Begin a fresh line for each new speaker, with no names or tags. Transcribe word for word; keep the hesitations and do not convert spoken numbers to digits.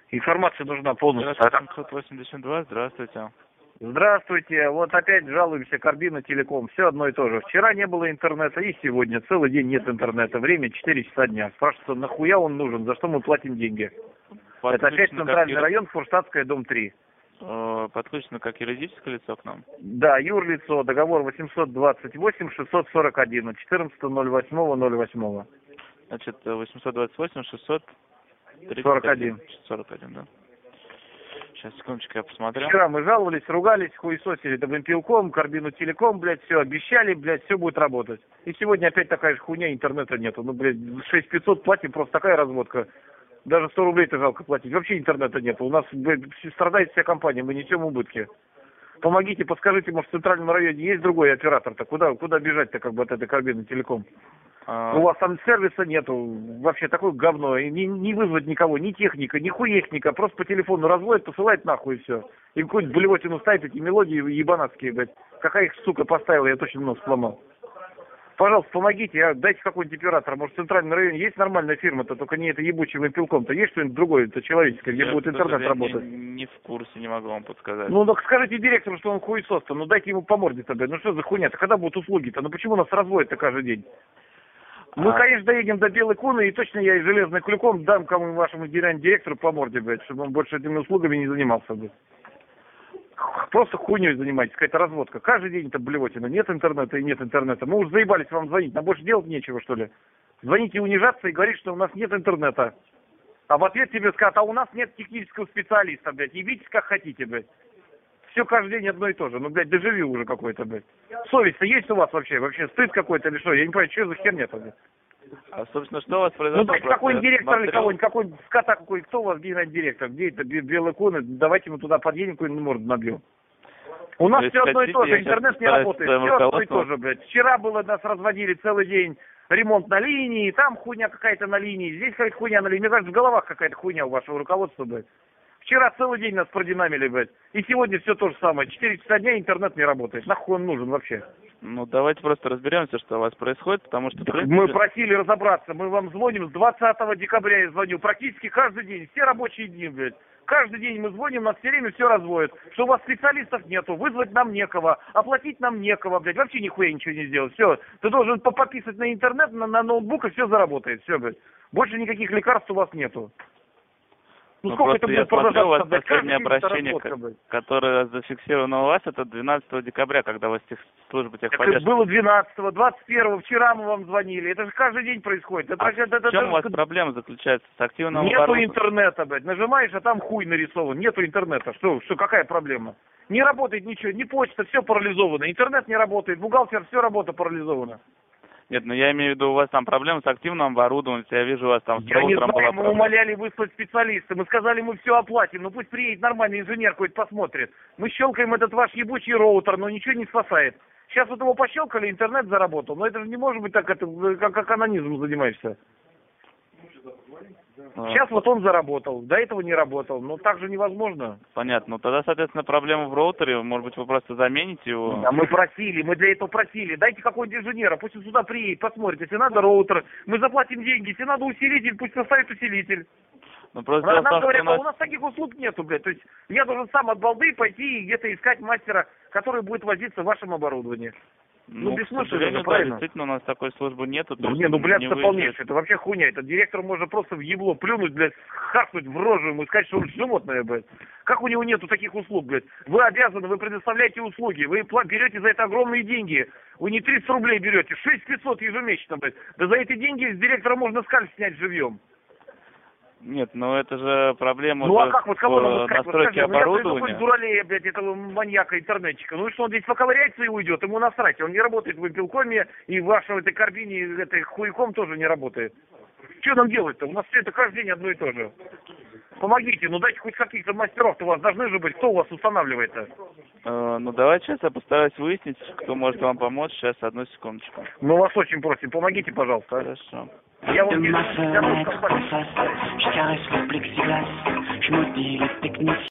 Информация нужна полностью.
семьсот восемьдесят два, здравствуйте.
Здравствуйте. Вот опять жалуемся, Карбина Телеком. Все одно и то же. Вчера не было интернета и сегодня целый день нет интернета. Время четыре часа дня. Спрашивается, нахуя он нужен? За что мы платим деньги?
Подключено
Это опять центральный
как...
район, Фурштадтская, дом три.
Подключено как юридическое лицо к нам?
Да, юрлицо, договор восемьсот двадцать восемь шестьсот сорок один, четырнадцатого ноль восьмого ноль восьмого.
Значит, восемьсот двадцать восемь шестьсот
сорок один.
сорок один, да. Сейчас, секундочку, я посмотрю.
Вчера мы жаловались, ругались, хуесосили Добрынпилком, Карбину Телеком, блядь, все обещали, блядь, все будет работать. И сегодня опять такая же хуйня, интернета нету. Ну, блядь, шесть тысяч пятьсот платим, просто такая разводка. Даже сто рублей-то жалко платить. Вообще интернета нету. У нас, блядь, страдает вся компания, мы несем убытки. Помогите, подскажите, может, в центральном районе есть другой оператор-то? Куда, куда бежать-то, как бы, от этой Карбины Телеком?
А...
У вас там сервиса нету, вообще такое говно, и не, не вызвать никого, ни техника, ни хуехника, просто по телефону разводит, посылает нахуй и все. И какую-нибудь блевотину ставит, эти мелодии ебанатские, блядь. Какая их, сука, поставила, я точно нос сломал. Пожалуйста, помогите, а, дайте какой-нибудь оператор, может, в центральном районе есть нормальная фирма-то, только не это ебучим Вимпелком-то, есть что-нибудь другое, это человеческое, где
я
будет интернет работать?
Не, не в курсе, не могу вам подсказать.
Ну, так скажите директору, что он хуесос-то, ну дайте ему по морде-то, блядь, ну что за хуйня-то, когда будут услуги-то, ну почему нас разводят-то каждый день? Мы, а... конечно, доедем до Белой Куны, и точно я и железным клюком дам кому вашему генеральному директору по морде, блядь, чтобы он больше этими услугами не занимался, блядь. Просто хуйней занимайтесь, какая-то разводка. Каждый день это блевотина. Нет интернета и нет интернета. Мы уже заебались вам звонить, нам больше делать нечего, что ли. Звоните и унижаться и говорить, что у нас нет интернета. А в ответ тебе скажут, а у нас нет технического специалиста, блядь. Ебитесь как хотите, блядь. Все каждый день одно и то же. Ну, блядь, дежавю уже какой-то, блядь. Совесть-то есть у вас вообще? Вообще стыд какой-то или что? Я не понимаю, что за херня-то, блядь.
А, собственно, что у вас произошло?
Ну, дайте какой-нибудь директор или кого-нибудь, какой-нибудь скота какой, кто у вас генеральный директор? Где это Белая Куна? Давайте мы туда подъедем, какую-нибудь морду набьем. У нас все одно и то же, интернет не работает, все одно и то же, блядь. Вчера было, нас разводили целый день, ремонт на линии, там хуйня какая-то на линии, здесь какая-то хуйня на линии. Мне кажется, в головах какая-то хуйня у вашего руководства, блядь. Вчера целый день нас продинамили, блядь. И сегодня все то же самое. Четыре часа дня интернет не работает. Нахуй он нужен вообще?
Ну, давайте просто разберемся, что у вас происходит, потому что...
принципе... Мы просили разобраться. Мы вам звоним с двадцатого декабря, я звоню. Практически каждый день. Все рабочие дни, блядь. Каждый день мы звоним, нас все время все разводят. Что у вас специалистов нету, вызвать нам некого, оплатить нам некого, блядь. Вообще нихуя ничего не сделать. Все. Ты должен пописать на интернет, на, на ноутбук, и все заработает. Все, блядь. Больше никаких лекарств у вас нету.
Ну, ну сколько это будет продолжаться? У вас последнее обращение, работа, которое зафиксировано у вас, это двенадцатого декабря, когда у вас тех, служба техподдержки.
Было двенадцатого, двадцать первого, вчера мы вам звонили. Это же каждый день происходит. Это,
а
это, это,
в чем
это,
у вас
это...
проблема заключается с активным
Нету
оборотом?
интернета, блядь. Нажимаешь, а там хуй нарисован. Нету интернета. Что, что, какая проблема? Не работает ничего, ни почта, все парализовано. Интернет не работает, бухгалтер, все работа парализована.
Нет, ну я имею в виду, у вас там проблемы с активным оборудованием, я вижу, у вас там...
Я не знаю, мы умоляли выслать специалиста, мы сказали, мы все оплатим, ну пусть приедет нормальный инженер, хоть посмотрит. Мы щелкаем этот ваш ебучий роутер, но ничего не спасает. Сейчас вот его пощелкали, интернет заработал, но это же не может быть так, это, как, как анонизмом занимаешься. Сейчас вот он заработал, до этого не работал, но так же невозможно.
Понятно, ну тогда, соответственно, проблема в роутере, может быть, вы просто замените его?
Да, мы просили, мы для этого просили, дайте какого-нибудь инженера, пусть он сюда приедет, посмотрит, если надо роутер, мы заплатим деньги, если надо усилитель, пусть поставит усилитель.
Ну, просто
нам
том,
говорят,
у нас...
а у нас таких услуг нету, блядь, то есть я должен сам от балды пойти и где-то искать мастера, который будет возиться в вашем оборудовании. Ну,
ну
бессмысленно,
да,
правильно?
Действительно, у нас такой службы нету.
Ну, не, ну, блядь, это полнейшее, это вообще хуйня. Это директор можно просто в ебло плюнуть, блядь, хахнуть в рожу ему и сказать, что он животное, блядь. Как у него нету таких услуг, блядь? Вы обязаны, вы предоставляете услуги, вы берете за это огромные деньги. Вы не тридцать рублей берете, шесть тысяч пятьсот ежемесячно, блядь. Да за эти деньги с директора можно скальп снять живьем.
Нет, ну это же проблема
ну, а как, вот, кого
в настройке
вот,
оборудования.
Ну, я дуралея, блядь, этого маньяка интернетчика. Ну и что, он здесь поковыряется и уйдет, ему насрать. Он не работает в Вимпелкоме, и в вашей этой Карбине, этой хуяком тоже не работает. Что нам делать-то? У нас все это каждый день одно и то же. Помогите, ну дайте хоть каких-то мастеров-то у вас должны же быть. Кто у вас устанавливает-то?
Э, ну давайте сейчас я постараюсь выяснить, кто может вам помочь. Сейчас, одну секундочку.
Мы вас очень просим, помогите, пожалуйста.
Хорошо.
Я вам
je caresse le plexiglas, je maudis les techniciens.